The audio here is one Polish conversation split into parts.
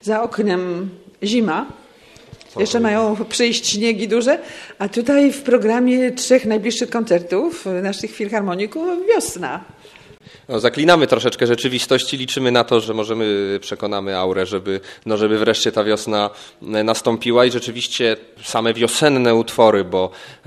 Za oknem zima. Jeszcze mają przyjść śniegi duże, a tutaj w programie 3 najbliższych koncertów naszych filharmoników wiosna. No, zaklinamy troszeczkę rzeczywistości, liczymy na to, że przekonamy aurę, żeby wreszcie ta wiosna nastąpiła i rzeczywiście same wiosenne utwory, bo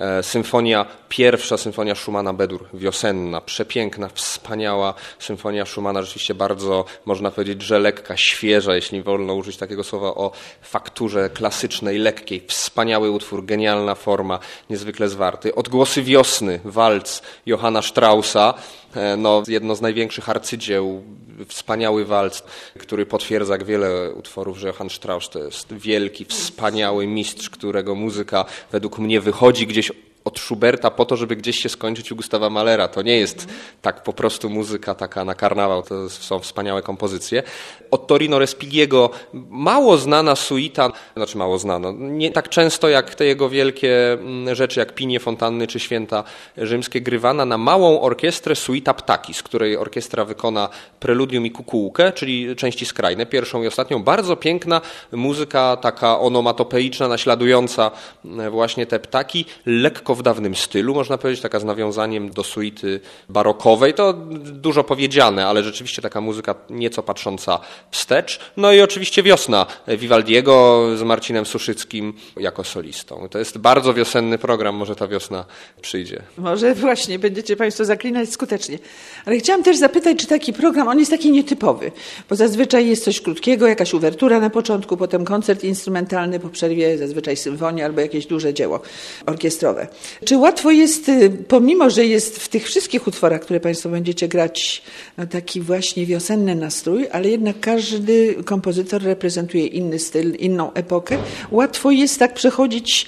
pierwsza symfonia Schumana B-dur, wiosenna, przepiękna, wspaniała symfonia Schumana, rzeczywiście bardzo, można powiedzieć, że lekka, świeża, jeśli wolno użyć takiego słowa o fakturze klasycznej, lekkiej, wspaniały utwór, genialna forma, niezwykle zwarty. Odgłosy wiosny, walc Johanna Straussa, jedno z największych arcydzieł, wspaniały walc, który potwierdza jak wiele utworów, że Johann Strauss to jest wielki, wspaniały mistrz, którego muzyka według mnie wychodzi gdzieś od Schuberta po to, żeby gdzieś się skończyć u Gustawa Mahlera. To nie jest tak po prostu muzyka taka na karnawał, to są wspaniałe kompozycje. Od Torino Respigiego mało znana suita, mało znana, nie tak często jak te jego wielkie rzeczy, jak Pinie Fontanny czy Święta Rzymskie, grywana na małą orkiestrę suita Ptaki, z której orkiestra wykona preludium i kukułkę, czyli części skrajne, pierwszą i ostatnią. Bardzo piękna muzyka, taka onomatopeiczna, naśladująca właśnie te ptaki, lekko w dawnym stylu, można powiedzieć, taka z nawiązaniem do suity barokowej. To dużo powiedziane, ale rzeczywiście taka muzyka nieco patrząca wstecz. No i oczywiście wiosna Vivaldiego z Marcinem Suszyckim jako solistą. To jest bardzo wiosenny program, może ta wiosna przyjdzie. Może właśnie będziecie Państwo zaklinać skutecznie. Ale chciałam też zapytać, czy taki program, on jest taki nietypowy, bo zazwyczaj jest coś krótkiego, jakaś uwertura na początku, potem koncert instrumentalny, po przerwie zazwyczaj symfonia albo jakieś duże dzieło orkiestrowe. Czy łatwo jest, pomimo że jest w tych wszystkich utworach, które Państwo będziecie grać, taki właśnie wiosenny nastrój, ale jednak każdy kompozytor reprezentuje inny styl, inną epokę, łatwo jest tak przechodzić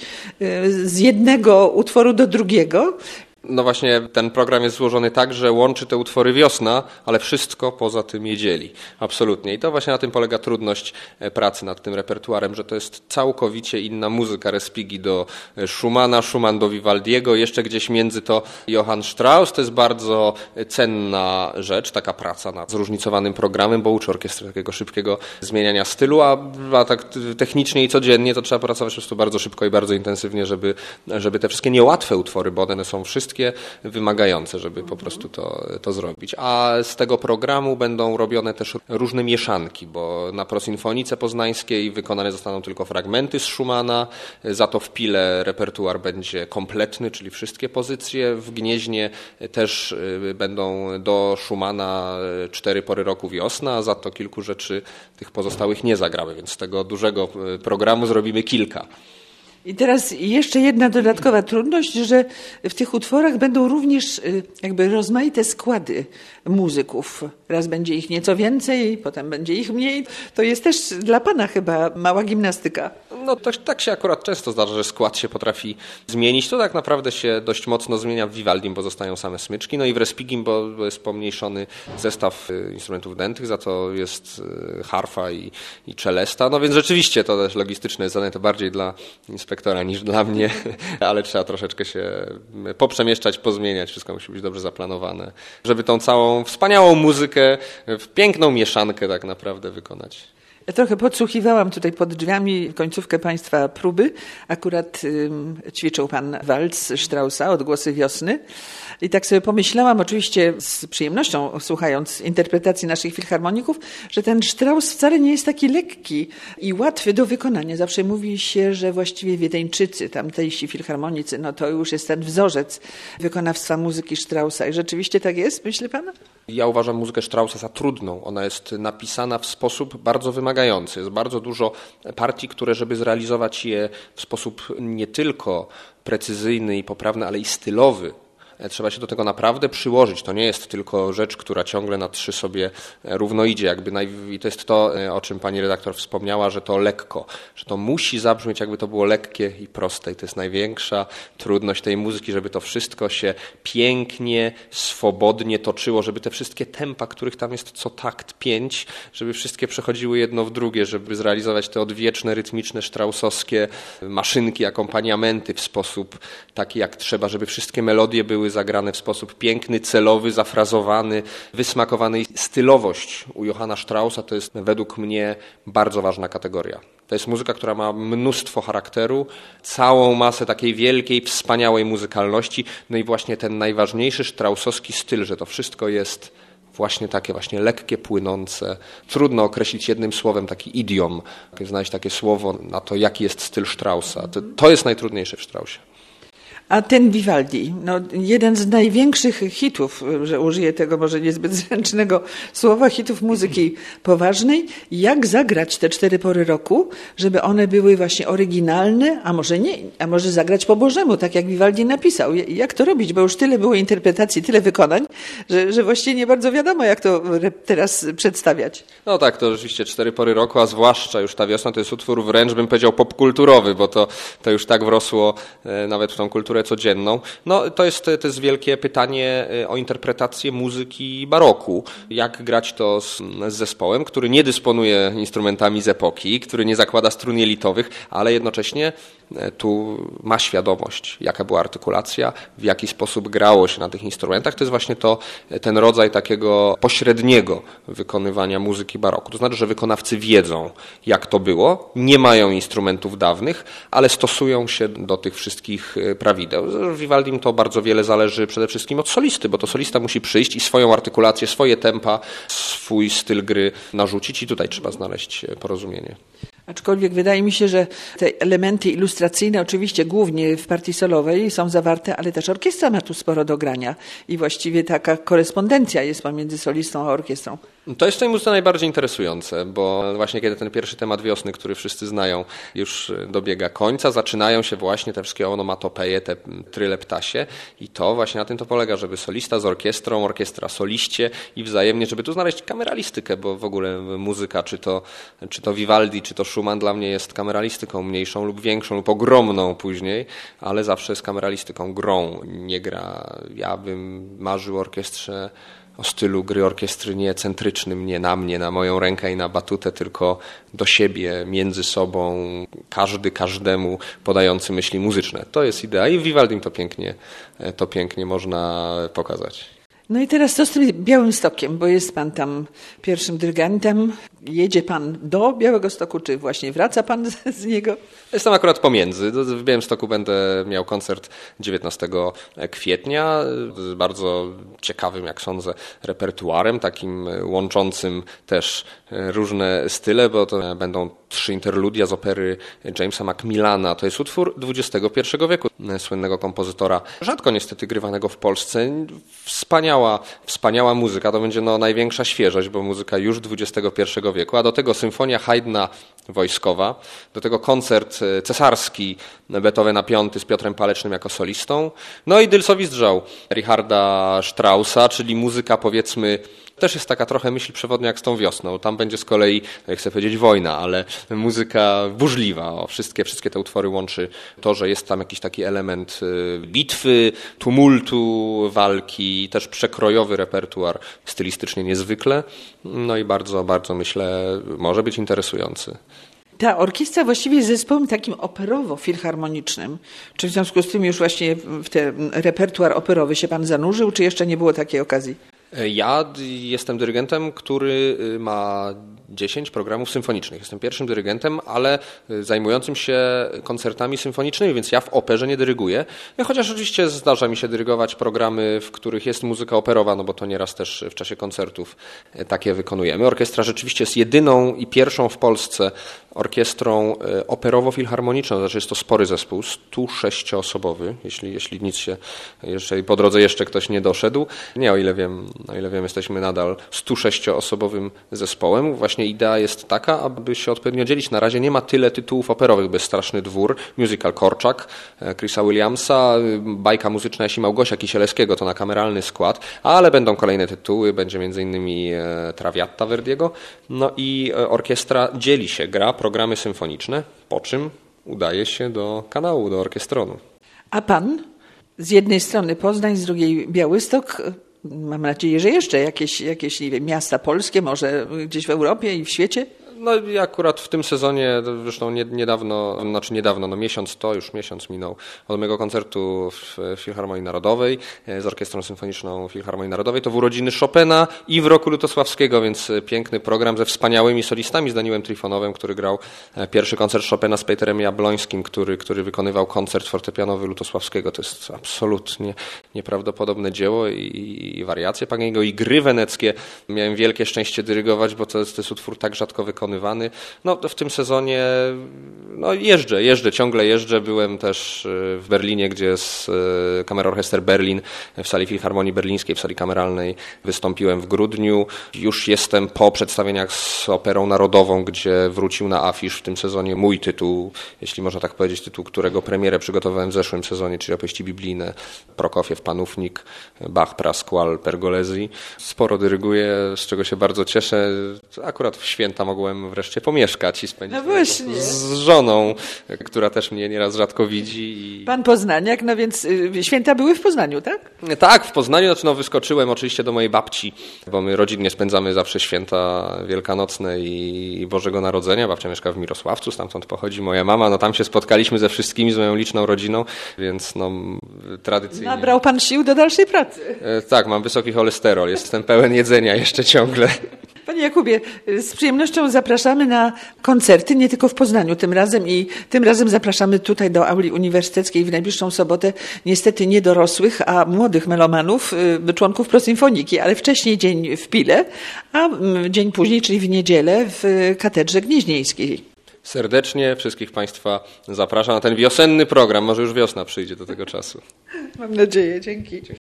z jednego utworu do drugiego? No właśnie ten program jest złożony tak, że łączy te utwory wiosna, ale wszystko poza tym je dzieli. Absolutnie. I to właśnie na tym polega trudność pracy nad tym repertuarem, że to jest całkowicie inna muzyka. Respighi do Schumana, Schumann do Vivaldiego, jeszcze gdzieś między to Johann Strauss. To jest bardzo cenna rzecz, taka praca nad zróżnicowanym programem, bo uczy orkiestry takiego szybkiego zmieniania stylu, a tak technicznie i codziennie to trzeba pracować po prostu bardzo szybko i bardzo intensywnie, żeby te wszystkie niełatwe utwory, bo one są wszystkie wymagające, żeby po prostu to zrobić. A z tego programu będą robione też różne mieszanki, bo na Prosinfonice Poznańskiej wykonane zostaną tylko fragmenty z Schumana, za to w Pile repertuar będzie kompletny, czyli wszystkie pozycje. W Gnieźnie też będą do Schumana 4 pory roku wiosna, a za to kilku rzeczy tych pozostałych nie zagrały, więc z tego dużego programu zrobimy kilka. I teraz jeszcze jedna dodatkowa trudność, że w tych utworach będą również jakby rozmaite składy muzyków. Raz będzie ich nieco więcej, potem będzie ich mniej. To jest też dla Pana chyba mała gimnastyka. No tak się akurat często zdarza, że skład się potrafi zmienić. To tak naprawdę się dość mocno zmienia w Vivaldim, bo zostają same smyczki. No i w Respigim, bo jest pomniejszony zestaw instrumentów dętych, za to jest harfa i celesta. No więc rzeczywiście to też logistyczne zadanie, to bardziej dla inspektora niż dla mnie, ale trzeba troszeczkę się poprzemieszczać, pozmieniać. Wszystko musi być dobrze zaplanowane, żeby tą całą wspaniałą muzykę w piękną mieszankę tak naprawdę wykonać. Ja trochę podsłuchiwałam tutaj pod drzwiami końcówkę Państwa próby. Akurat ćwiczył Pan walc Straussa, Odgłosy wiosny. I tak sobie pomyślałam, oczywiście z przyjemnością słuchając interpretacji naszych filharmoników, że ten Strauss wcale nie jest taki lekki i łatwy do wykonania. Zawsze mówi się, że właściwie Wiedeńczycy, tamtejsi filharmonicy, no to już jest ten wzorzec wykonawstwa muzyki Straussa. I rzeczywiście tak jest, myśli Pan? Ja uważam muzykę Straussa za trudną. Ona jest napisana w sposób bardzo wymagający. Jest bardzo dużo partii, które żeby zrealizować je w sposób nie tylko precyzyjny i poprawny, ale i stylowy, trzeba się do tego naprawdę przyłożyć. To nie jest tylko rzecz, która ciągle na 3 sobie równo idzie. I to jest to, o czym pani redaktor wspomniała, że to lekko, że to musi zabrzmieć, jakby to było lekkie i proste. I to jest największa trudność tej muzyki, żeby to wszystko się pięknie, swobodnie toczyło, żeby te wszystkie tempa, których tam jest co takt 5, żeby wszystkie przechodziły jedno w drugie, żeby zrealizować te odwieczne, rytmiczne, straussowskie maszynki, akompaniamenty w sposób taki, jak trzeba, żeby wszystkie melodie były były zagrane w sposób piękny, celowy, zafrazowany, wysmakowany. Stylowość u Johanna Straussa to jest według mnie bardzo ważna kategoria. To jest muzyka, która ma mnóstwo charakteru, całą masę takiej wielkiej, wspaniałej muzykalności, no i właśnie ten najważniejszy straussowski styl, że to wszystko jest właśnie takie właśnie lekkie, płynące. Trudno określić jednym słowem taki idiom, znaleźć takie słowo na to, jaki jest styl Straussa. To jest najtrudniejsze w Straussie. A ten Vivaldi, jeden z największych hitów, że użyję tego może niezbyt zręcznego słowa, hitów muzyki poważnej. Jak zagrać te 4 pory roku, żeby one były właśnie oryginalne, a może nie, a może zagrać po Bożemu, tak jak Vivaldi napisał. Jak to robić? Bo już tyle było interpretacji, tyle wykonań, że właściwie nie bardzo wiadomo, jak to teraz przedstawiać. No tak, to rzeczywiście 4 pory roku, a zwłaszcza już ta wiosna to jest utwór wręcz, bym powiedział, popkulturowy, bo to już tak wrosło nawet w tą kulturę codzienną. No to jest wielkie pytanie o interpretację muzyki baroku. Jak grać to z zespołem, który nie dysponuje instrumentami z epoki, który nie zakłada strun jelitowych, ale jednocześnie tu ma świadomość, jaka była artykulacja, w jaki sposób grało się na tych instrumentach. To jest właśnie ten rodzaj takiego pośredniego wykonywania muzyki baroku. To znaczy, że wykonawcy wiedzą, jak to było, nie mają instrumentów dawnych, ale stosują się do tych wszystkich prawideł. W Vivaldim to bardzo wiele zależy przede wszystkim od solisty, bo to solista musi przyjść i swoją artykulację, swoje tempa, swój styl gry narzucić i tutaj trzeba znaleźć porozumienie. Aczkolwiek wydaje mi się, że te elementy ilustracyjne oczywiście głównie w partii solowej są zawarte, ale też orkiestra ma tu sporo do grania i właściwie taka korespondencja jest pomiędzy solistą a orkiestrą. To jest w tej muzyce najbardziej interesujące, bo właśnie kiedy ten pierwszy temat wiosny, który wszyscy znają, już dobiega końca, zaczynają się właśnie te wszystkie onomatopeje, te tryle ptasie i to właśnie na tym to polega, żeby solista z orkiestrą, orkiestra soliście i wzajemnie, żeby tu znaleźć kameralistykę, bo w ogóle muzyka, czy to Vivaldi, czy to Schumann dla mnie jest kameralistyką mniejszą lub większą lub ogromną później, ale zawsze jest kameralistyką, grą, nie gra. Ja bym marzył orkiestrze o stylu gry orkiestry nie centrycznym, nie na mnie, na moją rękę i na batutę, tylko do siebie, między sobą, każdy każdemu podający myśli muzyczne. To jest idea i w Vivaldim to pięknie można pokazać. No i teraz co z tym Białymstokiem, bo jest pan tam pierwszym dyrygentem. Jedzie pan do Białegostoku, czy właśnie wraca pan z niego? Jestem akurat pomiędzy. W Białymstoku będę miał koncert 19 kwietnia z bardzo ciekawym, jak sądzę, repertuarem, takim łączącym też różne style, bo to będą 3 interludia z opery Jamesa Macmillana. To jest utwór XXI wieku, słynnego kompozytora, rzadko niestety grywanego w Polsce. Wspaniała muzyka, to będzie największa świeżość, bo muzyka już XXI wieku, a do tego symfonia Haydna wojskowa, do tego koncert cesarski Beethovena V z Piotrem Palecznym jako solistą, no i Dylsowi Zdrzał Richarda Straussa, czyli muzyka powiedzmy też jest taka trochę myśl przewodnia jak z tą wiosną. Tam będzie z kolei, jak chcę powiedzieć, wojna, ale muzyka burzliwa. Wszystkie te utwory łączy to, że jest tam jakiś taki element bitwy, tumultu, walki, też przekrojowy repertuar, stylistycznie niezwykle. No i bardzo, bardzo myślę, może być interesujący. Ta orkiestra właściwie jest zespołem takim operowo-filharmonicznym. Czy w związku z tym już właśnie w ten repertuar operowy się pan zanurzył, czy jeszcze nie było takiej okazji? Ja jestem dyrygentem, który ma 10 programów symfonicznych. Jestem pierwszym dyrygentem, ale zajmującym się koncertami symfonicznymi, więc ja w operze nie dyryguję. Chociaż oczywiście zdarza mi się dyrygować programy, w których jest muzyka operowa, no bo to nieraz też w czasie koncertów takie wykonujemy. Orkiestra rzeczywiście jest jedyną i pierwszą w Polsce orkiestrą operowo-filharmoniczną. Znaczy jest to spory zespół, 106-osobowy, jeśli nic się, jeszcze po drodze jeszcze ktoś nie doszedł. Nie, o ile wiem, jesteśmy nadal 106-osobowym zespołem. Właśnie idea jest taka, aby się odpowiednio dzielić. Na razie nie ma tyle tytułów operowych, bez Straszny Dwór, musical Korczak, Chrisa Williamsa, bajka muzyczna Jasi Małgosia Kisielewskiego, to na kameralny skład, ale będą kolejne tytuły, będzie m.in. Traviata Verdiego. No i orkiestra dzieli się, gra programy symfoniczne, po czym udaje się do kanału, do orkiestronu. A pan? Z jednej strony Poznań, z drugiej Białystok. Mam nadzieję, że jeszcze jakieś nie wiem, miasta polskie, może gdzieś w Europie i w świecie? No i akurat w tym sezonie, zresztą miesiąc minął od mojego koncertu w Filharmonii Narodowej z Orkiestrą Symfoniczną Filharmonii Narodowej. To w urodziny Chopina i w roku Lutosławskiego, więc piękny program ze wspaniałymi solistami, z Daniłem Trifonowem, który grał pierwszy koncert Chopina z Peterem Jablońskim, który wykonywał koncert fortepianowy Lutosławskiego. To jest absolutnie nieprawdopodobne dzieło i wariacje Paganiego i gry weneckie. Miałem wielkie szczęście dyrygować, bo to jest utwór tak rzadko wykonywany. No w tym sezonie ciągle jeżdżę. Byłem też w Berlinie, gdzie z Kammerorchester Berlin w sali Filharmonii Berlińskiej, w sali kameralnej wystąpiłem w grudniu. Już jestem po przedstawieniach z Operą Narodową, gdzie wrócił na afisz w tym sezonie mój tytuł, jeśli można tak powiedzieć, tytuł, którego premierę przygotowałem w zeszłym sezonie, czyli opowieści biblijne, Prokofiew, Panównik, Bach, Pasquale, Pergolesi. Sporo dyryguję, z czego się bardzo cieszę. Akurat w święta mogłem wreszcie pomieszkać i spędzić z żoną, która też mnie nieraz rzadko widzi. Pan Poznaniak, no więc święta były w Poznaniu, tak? Tak, w Poznaniu. Wyskoczyłem oczywiście do mojej babci, bo my rodzinnie spędzamy zawsze święta wielkanocne i Bożego Narodzenia. Babcia mieszka w Mirosławcu, stamtąd pochodzi moja mama. Tam się spotkaliśmy ze wszystkimi, z moją liczną rodziną, więc tradycyjnie. Nabrał pan sił do dalszej pracy. Tak, mam wysoki cholesterol, jestem pełen jedzenia jeszcze ciągle. Panie Jakubie, z przyjemnością zapraszamy na koncerty, nie tylko w Poznaniu tym razem zapraszamy tutaj do auli uniwersyteckiej w najbliższą sobotę, niestety nie dorosłych, a młodych melomanów, członków prosymfoniki, ale wcześniej dzień w Pile, a dzień później, czyli w niedzielę w Katedrze Gnieźnieńskiej. Serdecznie wszystkich Państwa zapraszam na ten wiosenny program, może już wiosna przyjdzie do tego czasu. Mam nadzieję, dzięki.